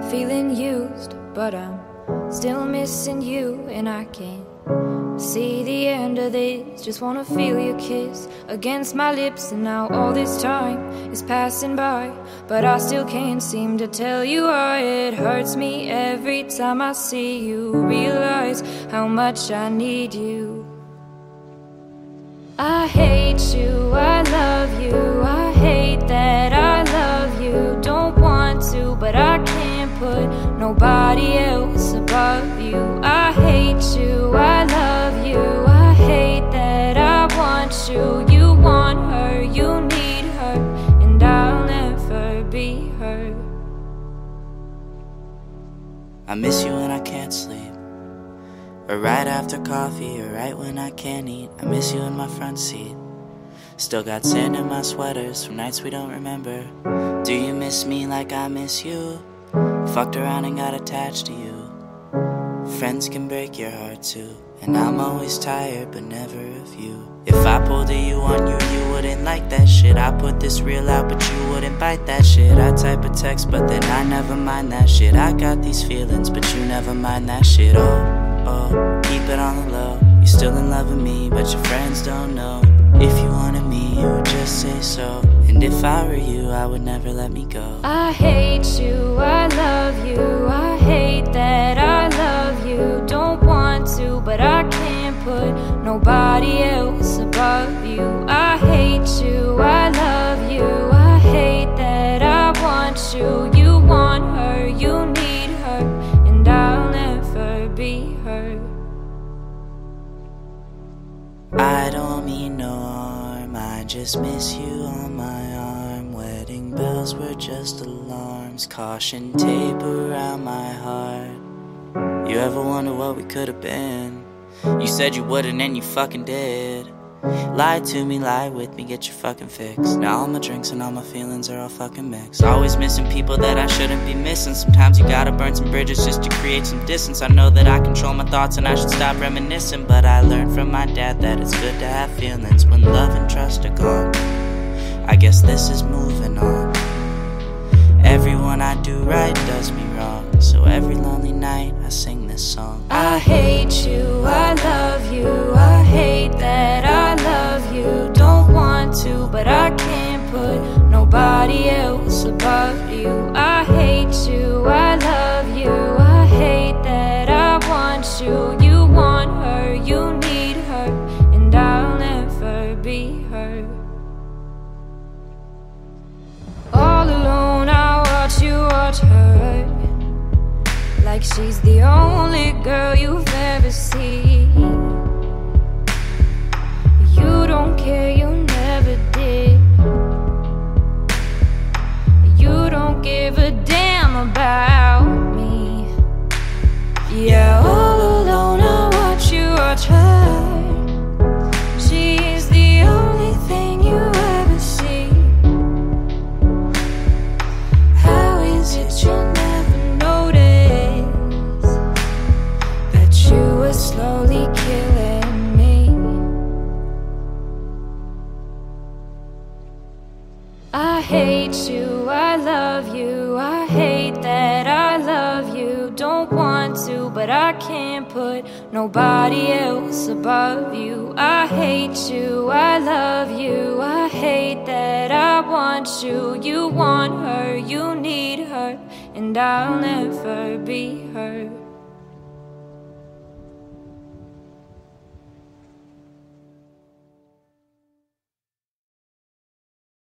feeling used, but I'm still missing you, and I can't see the end of this. Just wanna feel your kiss against my lips, and now all this time is passing by, but I still can't seem to tell you why. It hurts me every time I see you, realize how much I need you. I hate you, I love you, I hate that I love you. Don't want to, but I can't put nobody else above you. I hate you, I love you, I hate that I want you. You want her, you need her, and I'll never be her. I miss you when I can't sleep, or right after coffee, or right when I can't eat. I miss you in my front seat. Still got sand in my sweaters from nights we don't remember. Do you miss me like I miss you? Fucked around and got attached to you. Friends can break your heart too, and I'm always tired but never of you. If I pulled a you on you, you wouldn't like that shit. I put this reel out but you wouldn't bite that shit. I type a text but then I never mind that shit. I got these feelings but you never mind that shit. Oh, keep it on the low. You're still in love with me but your friends don't know. If you wanted me, you would just say so, and if I were you, I would never let me go. I hate you, I love you, I hate that I love you. Don't want to, but I can't put nobody else above you. I hate you, I love you, I hate that I want you. You want her, you need her, and I'll never be her. I don't mean no harm, I just miss you on my arm. Wedding bells were just alarms, caution tape around my heart. You ever wonder what we could have been? You said you wouldn't and you fucking did. Lie to me, lie with me, get your fucking fix. Now all my drinks and all my feelings are all fucking mixed. Always missing people that I shouldn't be missing. Sometimes you gotta burn some bridges just to create some distance. I know that I control my thoughts and I should stop reminiscing, but I learned from my dad that it's good to have feelings when love and trust are gone. I guess this is moving on. Everyone I do right does me wrong, so every lonely night I sing this song. I hate you, I love you, I hate that I love you. Don't want to, but I can't put nobody else above you. I hate you, I love you, I hate that I want you. You want her, you need her, and I'll never be her. All alone I watch you watch her, like she's the only girl you've ever seen. You don't care, you never did. You don't give a damn about me. Yeah, all alone I watch you watch her. She's the only thing you ever see. How is it you never notice that you were slowly killing me? I hate you, I love you, I hate that I love you. Don't want to, but I can't put nobody else above you. I hate you, I love you, I hate that I want you. You want her, you need her, and I'll never be her.